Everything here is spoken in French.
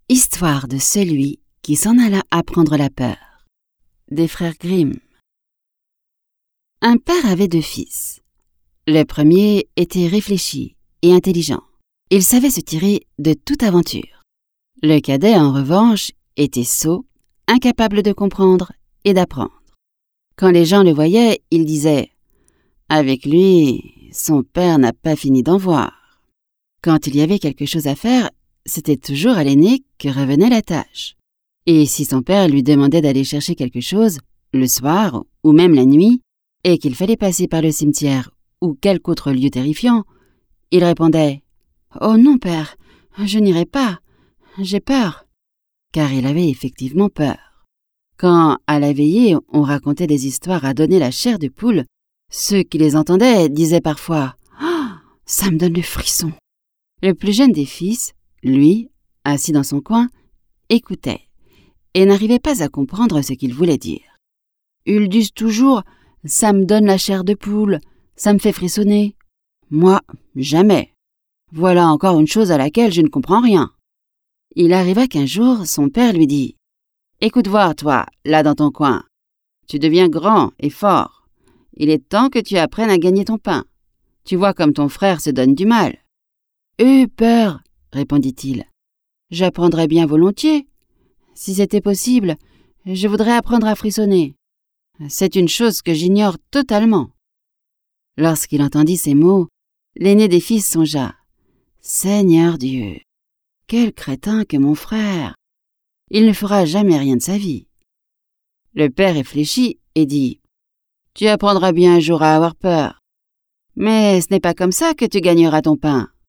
Histoire de celui qui s'en alla apprendre la peur. Des frères Grimm. Un père avait 2 fils. Le premier était réfléchi et intelligent. Il savait se tirer de toute aventure. Le cadet, en revanche, était sot, incapable de comprendre et d'apprendre. Quand les gens le voyaient, ils disaient « Avec lui, son père n'a pas fini d'en voir ». Quand il y avait quelque chose à faire, c'était toujours à l'aîné que revenait la tâche. Et si son père lui demandait d'aller chercher quelque chose, le soir ou même la nuit, et qu'il fallait passer par le cimetière ou quelque autre lieu terrifiant, il répondait « Oh non, père, je n'irai pas, j'ai peur », car il avait effectivement peur. Quand, à la veillée, on racontait des histoires à donner la chair de poule, ceux qui les entendaient disaient parfois « Ah, ça me donne le frisson ». Le plus jeune des fils, lui, assis dans son coin, écoutait et n'arrivait pas à comprendre ce qu'il voulait dire. Ils disent toujours « ça me donne la chair de poule, ça me fait frissonner ». Moi, jamais. Voilà encore une chose à laquelle je ne comprends rien. Il arriva qu'un jour, son père lui dit « Écoute voir, toi, là dans ton coin. Tu deviens grand et fort. Il est temps que tu apprennes à gagner ton pain. Tu vois comme ton frère se donne du mal. »« Père, » répondit-il, « j'apprendrais bien volontiers. Si c'était possible, je voudrais apprendre à frissonner. C'est une chose que j'ignore totalement. » Lorsqu'il entendit ces mots, l'aîné des fils songea « Seigneur Dieu, quel crétin que mon frère! Il ne fera jamais rien de sa vie. » Le père réfléchit et dit « Tu apprendras bien un jour à avoir peur. Mais ce n'est pas comme ça que tu gagneras ton pain.